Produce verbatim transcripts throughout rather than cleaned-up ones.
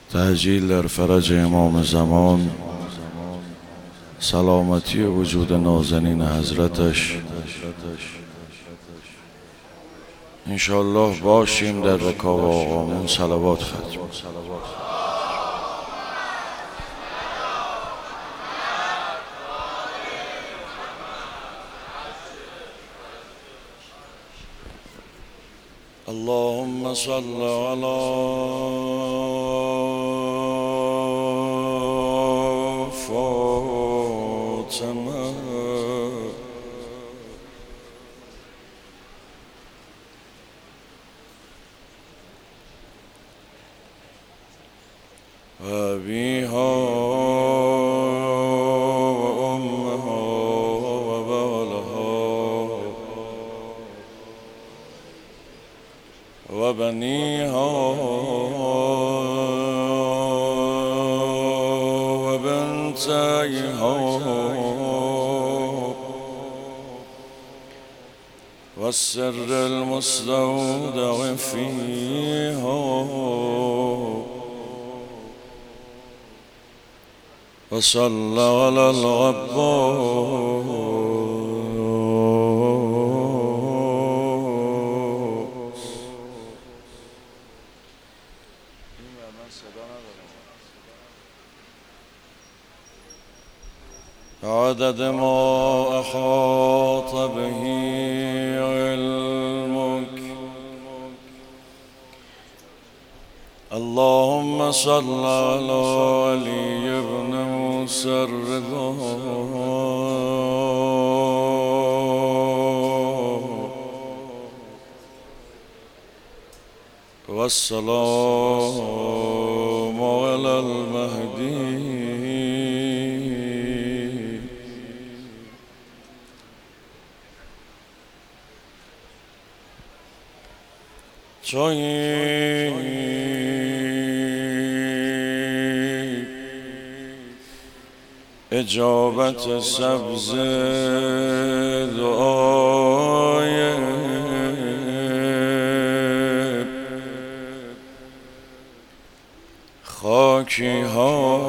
تعجیل در فرج امام زمان، سلامتی وجود نازنین حضرتش. انشاءالله باشیم در رکاب آقامون صلوات ختم. اللهم صل على فاطمة وأبيها وأمها وبالها وبنيها وبنتيها والسر المستودع فيها وصلى على العباس عدد ما أحاط به علمك. اللهم صل على علي بن موسى الرضا والسلام على المهدي تویی اجابت سبز دعای خاکی ها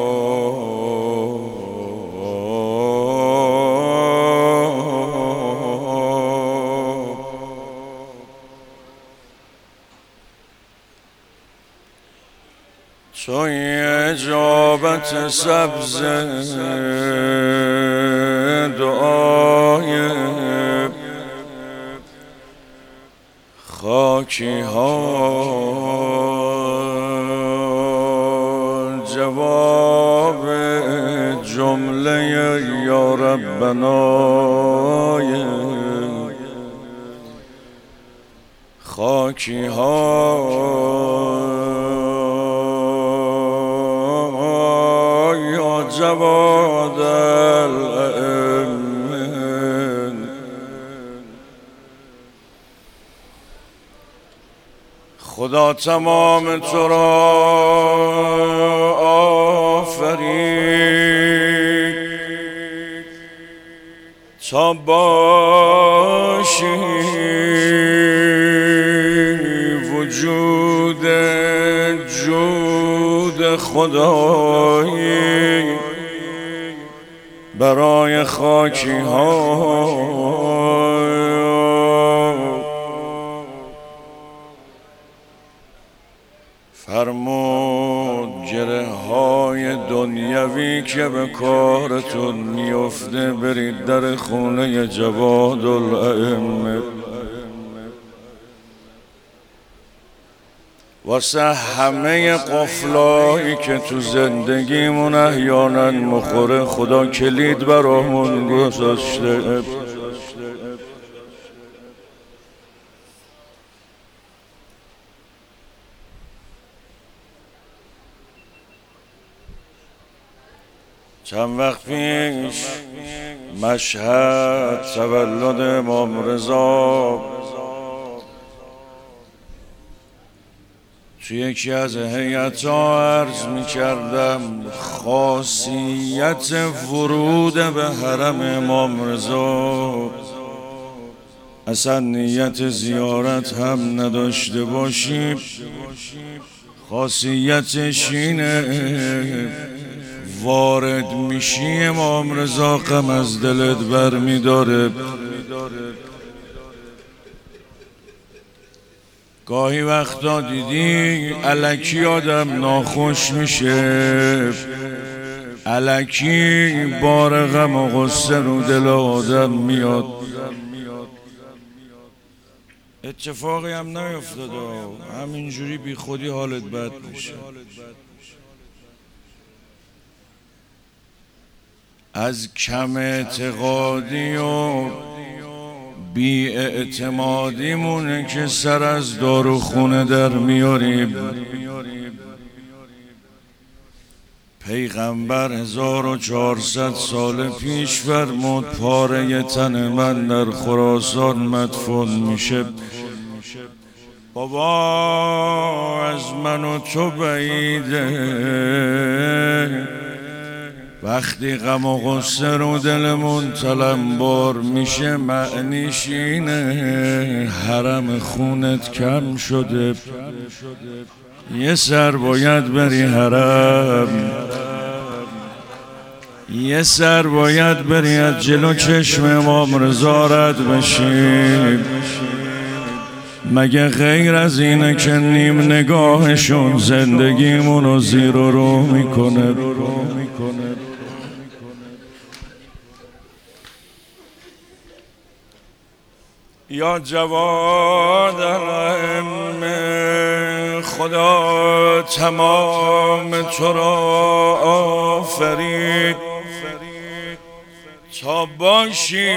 توی اجابت سبز دعای خاکی ها جواب جمله یا ربنای خاکی ها جواد الائمه خدا تمام تو را آفرید تا باشی وجود جود خدایی برای خاکی ها. فرمود گره های دنیوی که به کارتون میفته برید در خونه جواد الائمه. واسه همه قفلایی که تو زندگیمون احیانا مخوره خدا کلید برامون گذاشته. چند وقت پیش مشهد تولد امام رضا توی یکی از هیئت‌ها عرض می کردم خاصیت ورود به حرم امام رضا اصلا نیت زیارت هم نداشته باشیم خاصیتش اینه وارد میشی امام رضا غم از دلت بر میداره. گاهی وقتا دیدی الکی آدم ناخوش میشه، الکی بار غم و غصه رو دل آدم میاد. اتفاقی هم نیفتاده، همینجوری بی خودی حالت بد میشه. از کم اعتقادی و بی اعتمادی مونه که سر از دارو خونه در میاریم. پیغمبر هزار و چهارصد سال پیش فرمود پاره تن من در خراسان مدفون میشه. بابا از من و تو بعیده، وقتی غم و غصه رو دلمون تلمبار میشه معنیش اینه حرم خونت کم شده. یه سر باید بری حرم، یه سر باید بری از جلو چشم امام رضا رد بشی. مگه غیر از اینه که نیم نگاهشون زندگیمونو زیر و رو میکنه؟ یا جواد الائمه، خدا تمام تو را آفرید تا باشی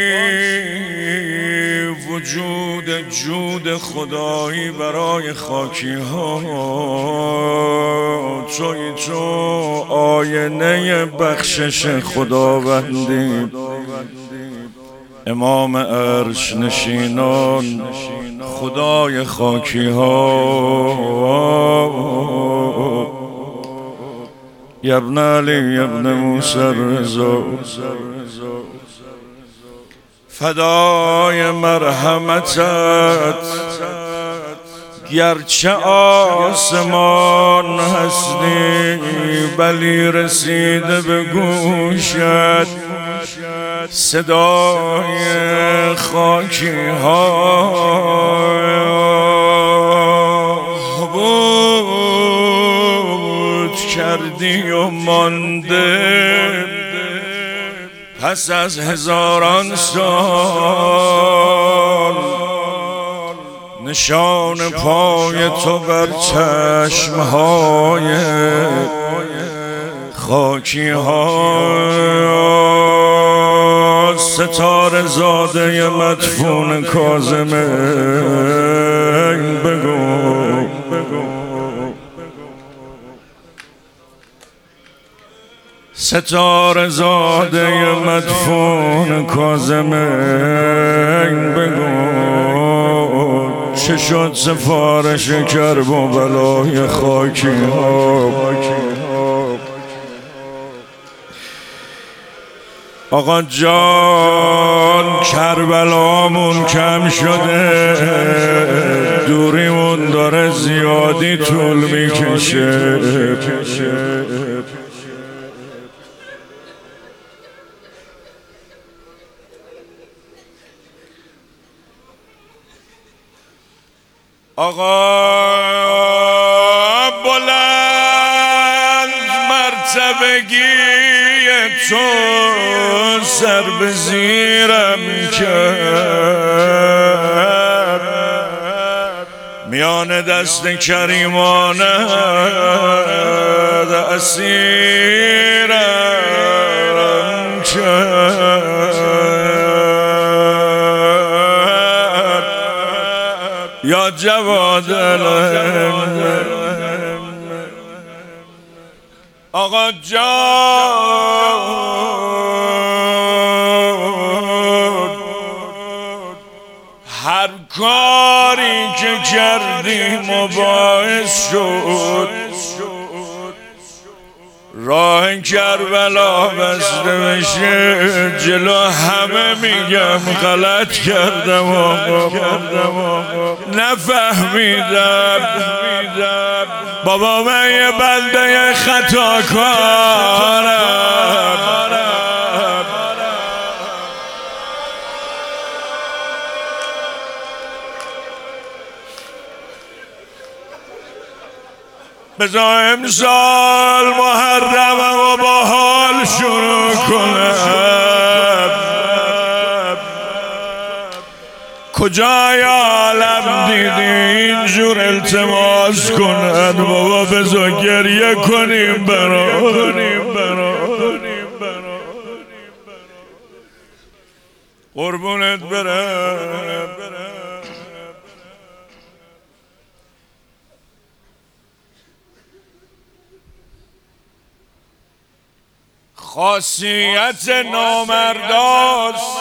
وجود جود خدایی برای خاکی ها. توی تو آینه بخشش خداوندی، امام عرش نشینان خدای خاکی ها. ابن علی ابن موسی رضا، فدای مرحمتت گرچه آسمان هستی بلی رسیده به گوشت صدای خاکی ها. بود کردی و مانده پس از هزاران سال نشان پای تو بر چشمهای خاکی ها. ستاره زاده مدفون کاظمه بگو ستاره زاده مدفون کاظمه بگو چه شد سفارش کرب و بلای خاکی ها. آقا جان کربلامون کم شده، دوریمون داره زیادی طول میکشه. آقا بلند مرتبگی تو سر به زیرم کرد، میان دست کریمانه اسیرم کرد. یا جواد الائمه، آقا جان هر کاری که کردیم و باعث شد راه کربلا بسته بشه جلو همه میگم غلط کردم آقا نفهمیدم بابا من یه بنده خطا کارم بذار امسال محرمم و با حال شروع کنم کجای عالم دیدی اینجور التماس کند بابا بذار گریه کنیم برا قربونت برم خاصیت نامرداست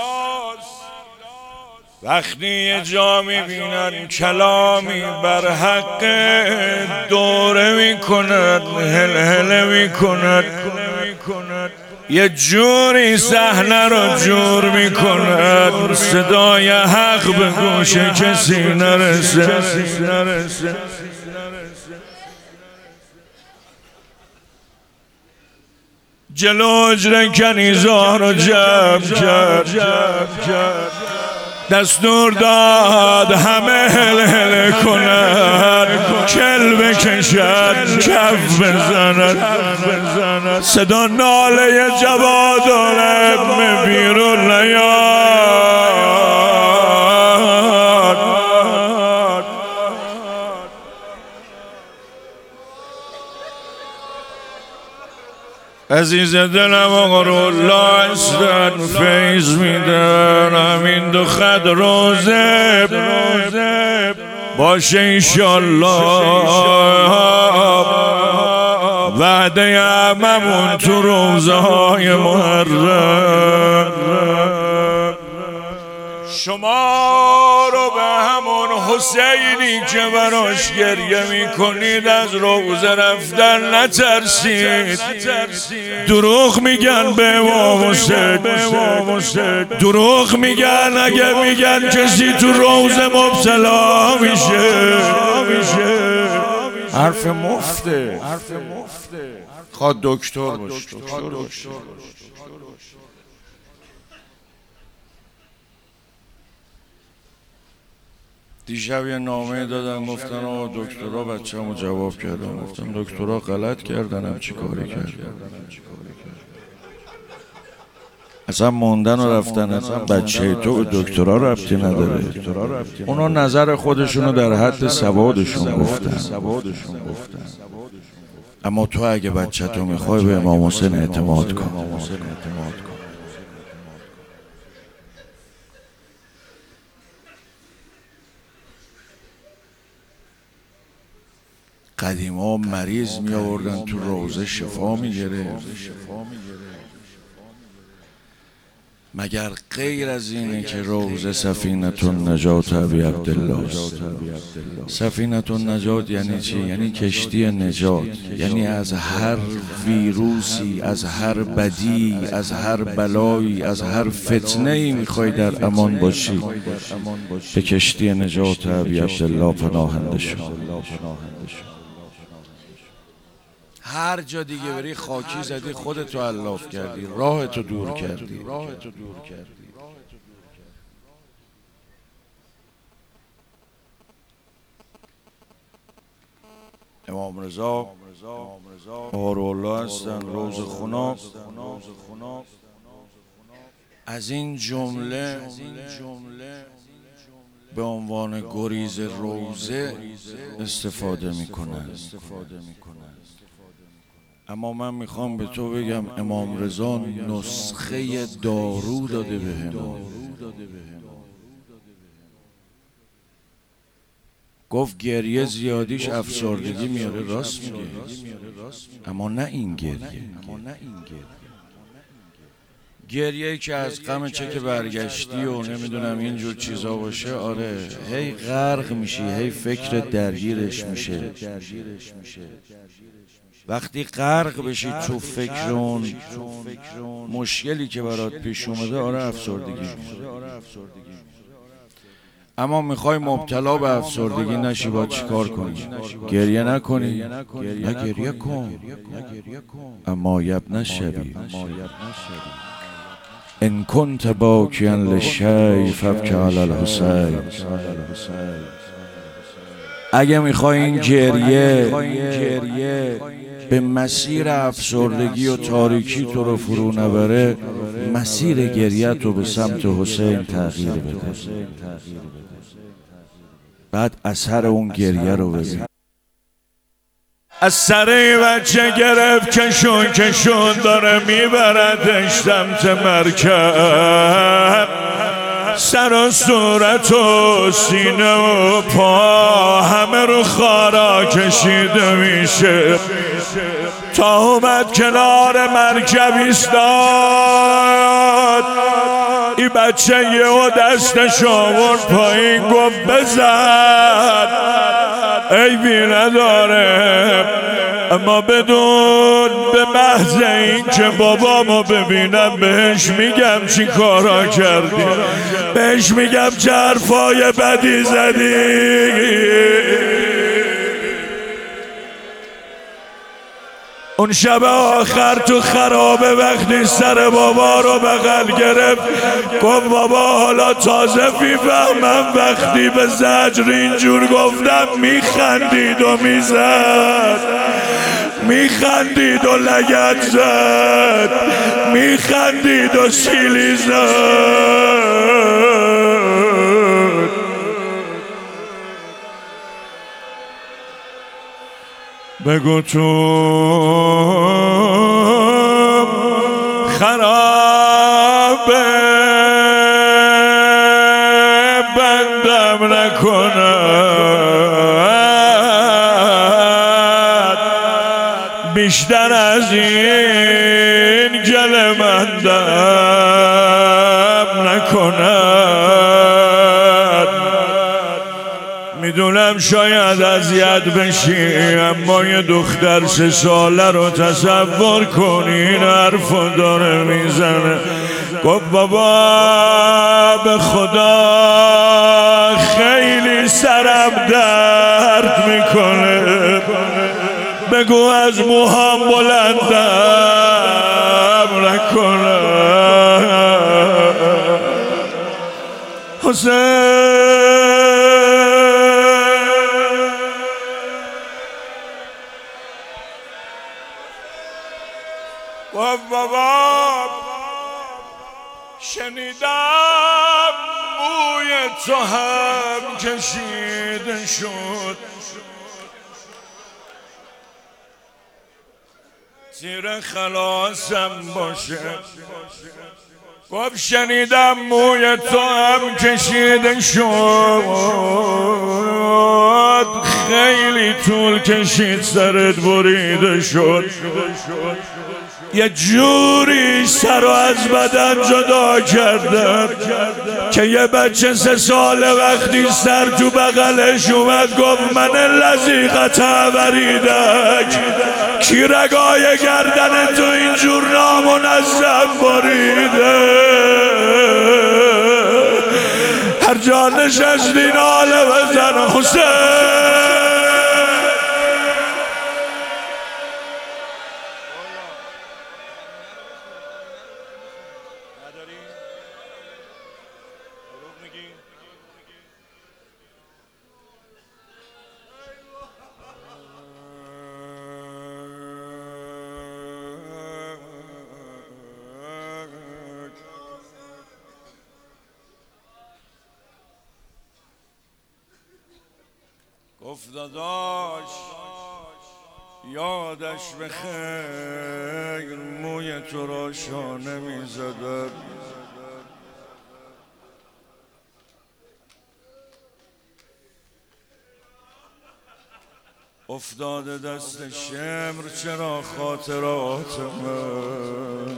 وقتی یه جا میبینن کلامی بر حق دوره میکند هل هل میکند یه جوری صحنه رو جور میکند صدای حق به گوش کسی نرسه جلو اجر کنیزا رو جمع کرد دستور داد همه هل هل کنن کل بکشن کف بزنن صدا ناله جوادانم بیرون نیاد عزیز دلم آقا رولا هستن فیض میدن همین دو خط روزه باشه انشالله وعده هممون تو روزه های محرم شما رو به همون حسینی که براش گریه میکنید از روزه رفتن نترسید دروغ میگن به امام حسین دروغ میگن اگه میگن کسی تو روزه مبتلا میشه حرف مفته خواه دکتر باش دیشب یه نامه دادن گفتن آقا دکترها بچه‌مو جواب کردن گفتم دکترها غلط کردن هم چی کاری کردن اصلا موندن و رفتن اصلا بچه تو دکترها ربطی نداره اونا نظر خودشونو در حد سوادشون گفتن اما تو اگه بچه تو میخوای به امام حسین اعتماد کن قدیما مریض می آوردن تو روزه شفا می گرفت مگر غیر از اینه که روزه سفینة النجات ابی عبدالله سفینة النجات یعنی چی؟ یعنی کشتی نجات یعنی از هر ویروسی از هر بدی از هر بلایی از هر فتنه‌ای میخوای در امان باشی به کشتی نجات ابی عبدالله پناهنده شو هر جا دیگه بری خاکی زدی خودتو علاف کردی راهتو دور کردی امام رضا آرالله هستن روز خنا از این جمله به عنوان گریز روزه استفاده میکنن اما من میخوام به تو بگم امام رضا نسخه دارو داده بهمون گفت گریه زیادیش افسردگی میاره راست میگه اما نه این گریه گریه که از غم چک برگشتی و نمیدونم اینجور چیزا باشه آره هی غرق میشی هی فکر درگیرش میشه وقتی غرق بشی تو فکر اون مشکلی که برات پیش اومده، آره افسردگی میشه. اما میخوای مبتلا به افسردگی نشی، باید چیکار کنی؟ گریه نکنی؟ نه گریه کن، اما یبن شبی ان کنت باکیا للشیء فابکی علی الحسین. اگه میخوای این گریه به مسیر افسردگی و تاریکی تو رو فرو نبره، مسیر گریه تو به سمت حسین تغییر بده، بعد اثر اون گریه رو ببین. از سر بچه گرفت کشون کشون داره میبردش سمت مرکب، سر و صورت و سینه و پا همه رو خارا کشیده میشه تا اومد کنار مرکب ایستاد. این بچه یهو دستش آورد پایین گفت بزن، عیبی نداره، اما بدون به محض این که بابامو ببینم بهش میگم چی کارا کردی، بهش میگم چه حرفای بدی زدی. اون شب آخر تو خرابه وقتی سر بابا رو بغل گرفت گفت بابا حالا تازه میفهمم وقتی به زجر اینجور گفتم میخندید و میزد، میخندید و لگد زد، میخندید و سیلی زد. بگو تو خرابه بندم نکند، بیشتر از این گله مندم نکند. میدونم شاید اذیت بشی، اما یه دختر سه ساله رو تصور کنی این حرفو داره میزنه. گفت بابا به خدا خیلی سرم درد میکنه، بگو از موهام بلندم نکنه. حسین و بابا شنیدم موی تو هم کشیده شد، زیر خلاصم باشه. گفت شنیدم موی تو هم کشیده شد، خیلی طول کشید سرت بریده شد، یه جوری سر و از بدن جدا کردم که یه بچه سه ساله وقتی سر تو بغلش اومد گفت من لذیقت وریدک، کی رگای گردن تو اینجور نامنظم بریده، هر جا نشستی ناله بزن حسین. گفت داداش یادش بخیر موی تو را شانه میزدم، افتاده دست شمر چرا خاطرات من،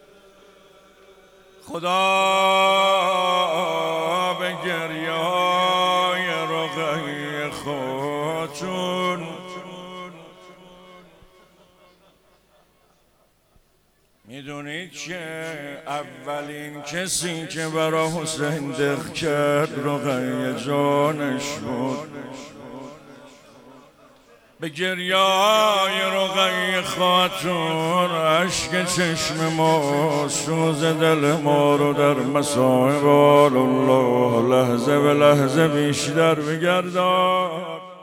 خدا به گریه که اولین کسی که برا حسین دق کرد رقیه جانش بود. به گریای رقیه خاتون اشک چشم ما سوز دل ما رو در مصائب الله لحظه به لحظه بیشتر بگردان.